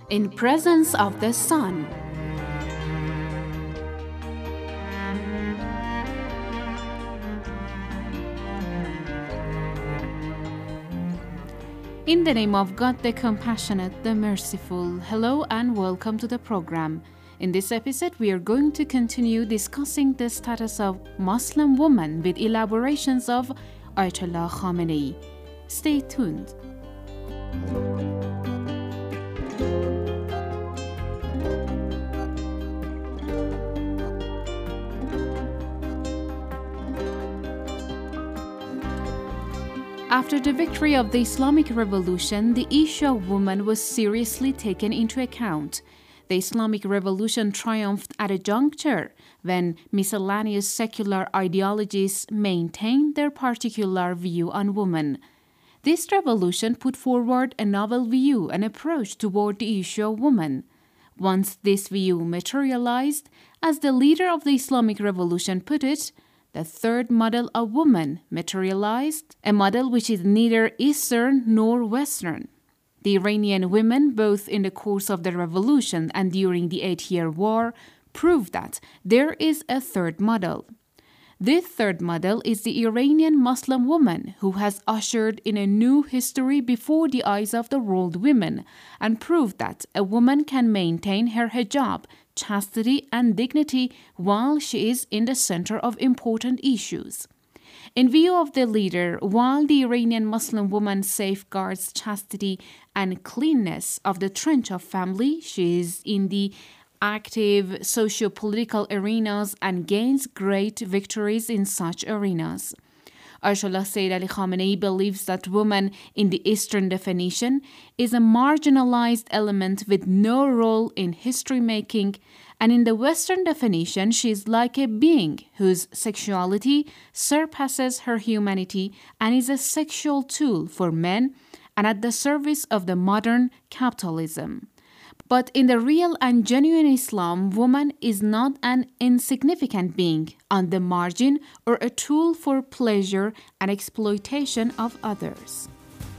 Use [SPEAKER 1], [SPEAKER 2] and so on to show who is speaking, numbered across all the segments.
[SPEAKER 1] In presence of the sun. In the name of God, the compassionate, the merciful, hello and welcome to the program. In this episode, we are going to continue discussing the status of Muslim women with elaborations of Ayatollah Khamenei. Stay tuned. After the victory of the Islamic Revolution, the issue of women was seriously taken into account. The Islamic Revolution triumphed at a juncture when miscellaneous secular ideologies maintained their particular view on women. This revolution put forward a novel view and approach toward the issue of women. Once this view materialized, as the leader of the Islamic Revolution put it, the third model of woman materialized, a model which is neither Eastern nor Western. The Iranian women, both in the course of the revolution and during the 8-year war, proved that there is a third model. This third model is the Iranian Muslim woman who has ushered in a new history before the eyes of the world women and proved that a woman can maintain her hijab, chastity and dignity while she is in the center of important issues. In view of the leader, while the Iranian Muslim woman safeguards chastity and cleanness of the trench of family, she is in the active socio-political arenas and gains great victories in such arenas. Ayatollah Sayyid Ali Khamenei believes that woman in the Eastern definition is a marginalized element with no role in history making, and in the Western definition she is like a being whose sexuality surpasses her humanity and is a sexual tool for men and at the service of the modern capitalism. But in the real and genuine Islam, woman is not an insignificant being on the margin or a tool for pleasure and exploitation of others.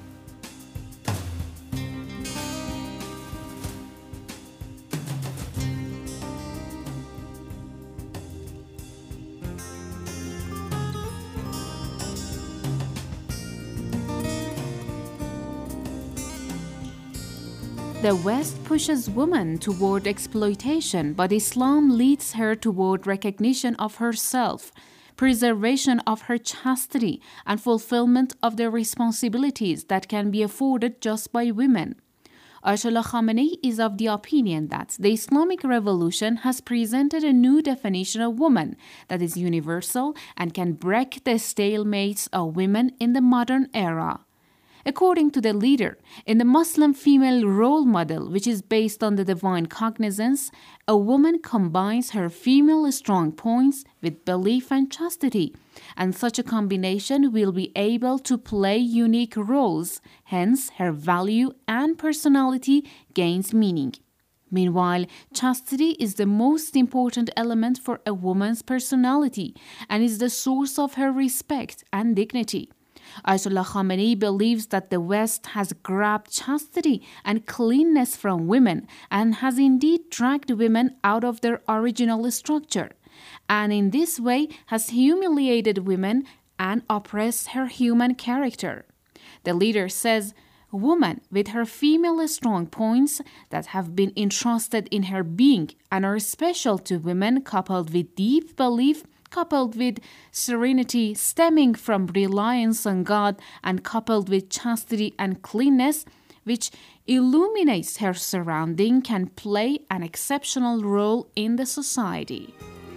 [SPEAKER 1] The West pushes women toward exploitation, but Islam leads her toward recognition of herself, preservation of her chastity, and fulfillment of the responsibilities that can be afforded just by women. Ayatollah Khamenei is of the opinion that the Islamic Revolution has presented a new definition of woman that is universal and can break the stalemates of women in the modern era. According to the leader, in the Muslim female role model, which is based on the divine cognizance, a woman combines her female strong points with belief and chastity, and such a combination will be able to play unique roles, hence her value and personality gains meaning. Meanwhile, chastity is the most important element for a woman's personality and is the source of her respect and dignity. Ayatollah Khamenei believes that the West has grabbed chastity and cleanness from women and has indeed dragged women out of their original structure, and in this way has humiliated women and oppressed her human character. The leader says, woman with her female strong points that have been entrusted in her being and are special to women, coupled with deep belief, coupled with serenity stemming from reliance on God, and coupled with chastity and cleanness, which illuminates her surrounding, can play an exceptional role in the society.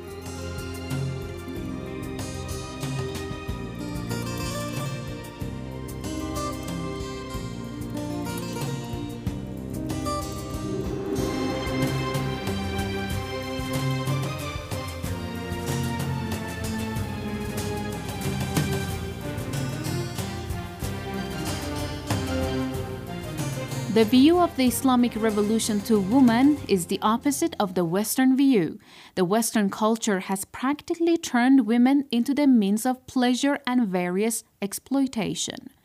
[SPEAKER 1] The view of the Islamic Revolution to women is the opposite of the Western view. The Western culture has practically turned women into the means of pleasure and various exploitation.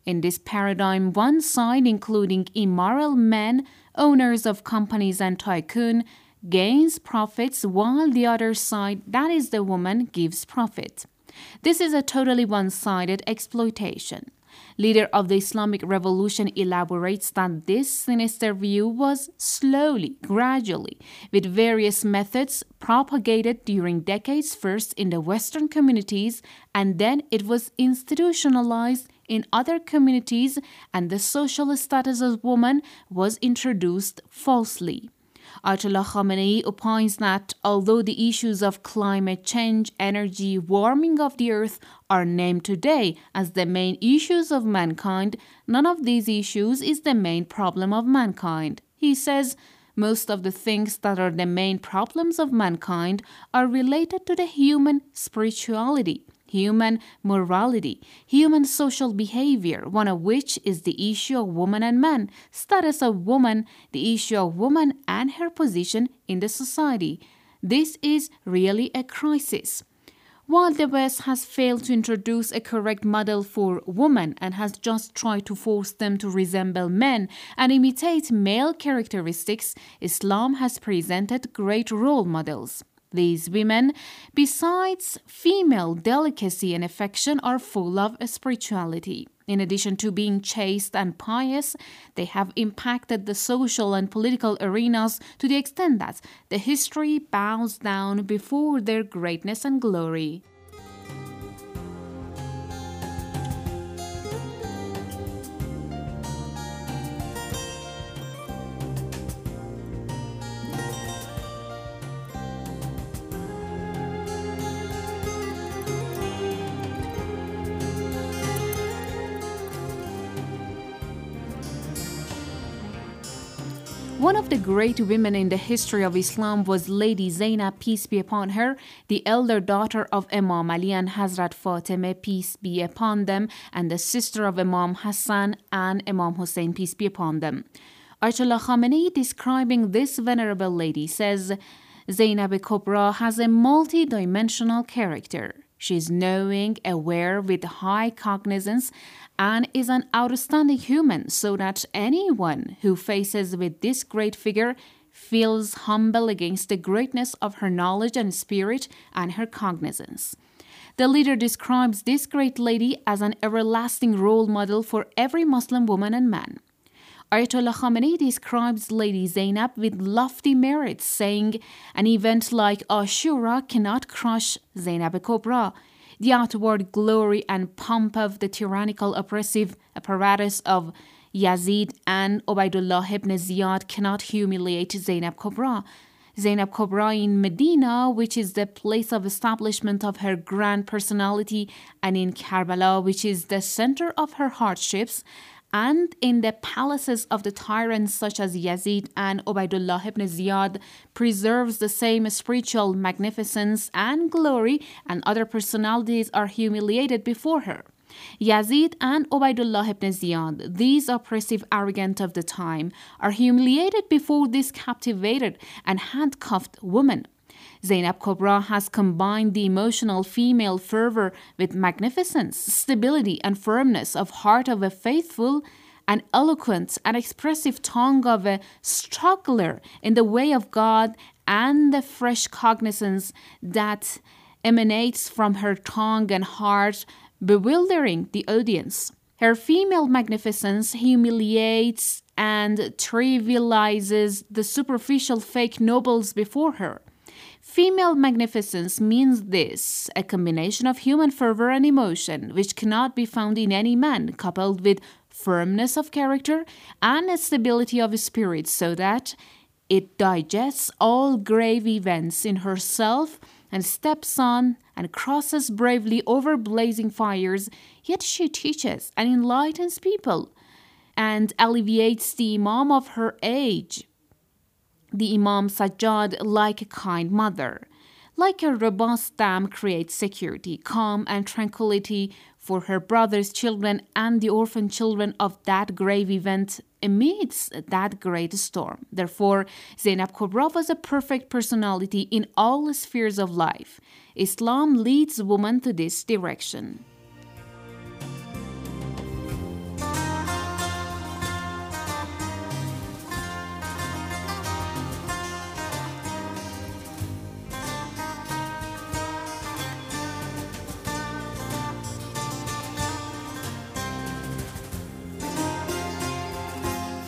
[SPEAKER 1] In this paradigm, one side, including immoral men, owners of companies and tycoon, gains profits, while the other side, that is the woman, gives profit. This is a totally one-sided exploitation. Leader of the Islamic Revolution elaborates that this sinister view was slowly, gradually, with various methods propagated during decades, first in the Western communities, and then it was institutionalized in other communities, and the social status of woman was introduced falsely. Ayatollah Khamenei opines that although the issues of climate change, energy, warming of the earth are named today as the main issues of mankind, none of these issues is the main problem of mankind. He says, most of the things that are the main problems of mankind are related to the human spirituality, human morality, human social behavior, one of which is the issue of woman and man, status of woman, the issue of woman and her position in the society. This is really a crisis. While the West has failed to introduce a correct model for women and has just tried to force them to resemble men and imitate male characteristics, Islam has presented great role models. These women, besides female delicacy and affection, are full of spirituality. In addition to being chaste and pious, they have impacted the social and political arenas to the extent that the history bows down before their greatness and glory. One of the great women in the history of Islam was Lady Zainab, peace be upon her, the elder daughter of Imam Ali and Hazrat Fatima, peace be upon them, and the sister of Imam Hassan and Imam Hussein, peace be upon them. Ayatollah Khamenei, describing this venerable lady, says, Zainab Kubra has a multi-dimensional character. She is knowing, aware, with high cognizance, and is an outstanding human, so that anyone who faces with this great figure feels humble against the greatness of her knowledge and spirit and her cognizance. The leader describes this great lady as an everlasting role model for every Muslim woman and man. Ayatollah Khamenei describes Lady Zainab with lofty merits, saying, an event like Ashura cannot crush Zainab Kubra. The outward glory and pomp of the tyrannical oppressive apparatus of Yazid and Ubaidullah ibn Ziyad cannot humiliate Zainab Kubra. Zainab Kubra in Medina, which is the place of establishment of her grand personality, and in Karbala, which is the center of her hardships, and in the palaces of the tyrants such as Yazid and Ubaidullah ibn Ziyad, preserves the same spiritual magnificence and glory, and other personalities are humiliated before her. Yazid and Ubaidullah ibn Ziyad, these oppressive arrogant of the time, are humiliated before this captivated and handcuffed woman. Zainab Kubra has combined the emotional female fervor with magnificence, stability, and firmness of heart of a faithful, and eloquent and expressive tongue of a struggler in the way of God, and the fresh cognizance that emanates from her tongue and heart, bewildering the audience. Her female magnificence humiliates and trivializes the superficial fake nobles before her. Female magnificence means this, a combination of human fervor and emotion, which cannot be found in any man, coupled with firmness of character and stability of spirit, so that it digests all grave events in herself and steps on and crosses bravely over blazing fires, yet she teaches and enlightens people and alleviates the Imam of her age, the Imam Sajjad, like a kind mother. Like a robust dam creates security, calm, and tranquility for her brother's children and the orphan children of that grave event amidst that great storm. Therefore, Zainab Kubra was a perfect personality in all spheres of life. Islam leads women to this direction.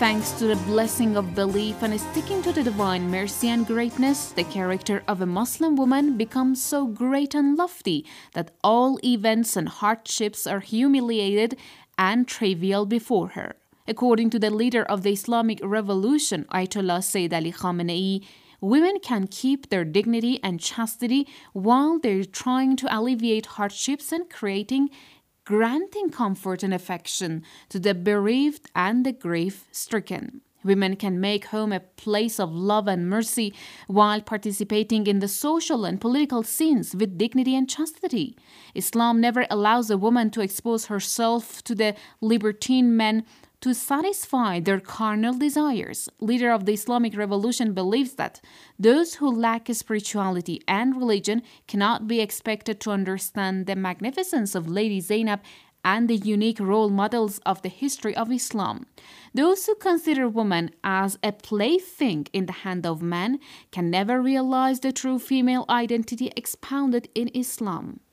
[SPEAKER 1] Thanks to the blessing of belief and sticking to the divine mercy and greatness, the character of a Muslim woman becomes so great and lofty that all events and hardships are humiliated and trivial before her. According to the leader of the Islamic Revolution, Ayatollah Sayyid Ali Khamenei, women can keep their dignity and chastity while they're trying to alleviate hardships and granting comfort and affection to the bereaved and the grief-stricken. Women can make home a place of love and mercy while participating in the social and political scenes with dignity and chastity. Islam never allows a woman to expose herself to the libertine men to satisfy their carnal desires. Leader of the Islamic Revolution believes that those who lack spirituality and religion cannot be expected to understand the magnificence of Lady Zainab and the unique role models of the history of Islam. Those who consider woman as a plaything in the hand of man can never realize the true female identity expounded in Islam.